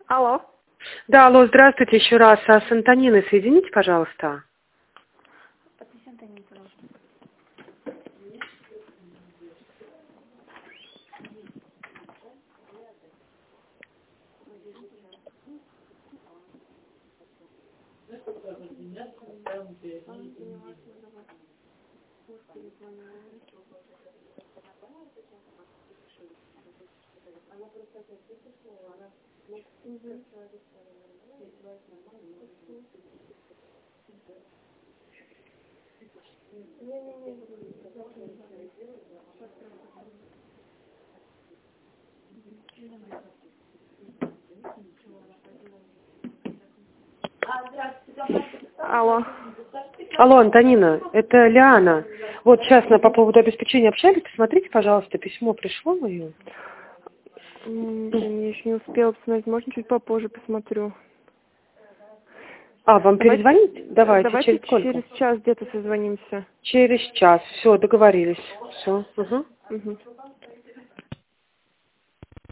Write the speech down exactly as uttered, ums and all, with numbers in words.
Алло. Да, алло, здравствуйте еще раз. А с Антониной соедините, пожалуйста. Подпиши Антонину, пожалуйста. Алло. Алло, Антонина, это Лиана. Вот сейчас на по поводу обеспечения общались. Посмотрите, пожалуйста, письмо пришло мое. Я еще не успела посмотреть. Можно чуть попозже посмотрю. А, вам Давайте, перезвонить? Давайте, давайте через сколько? через час где-то созвонимся. Через час. Все, договорились. Все. Угу. Угу.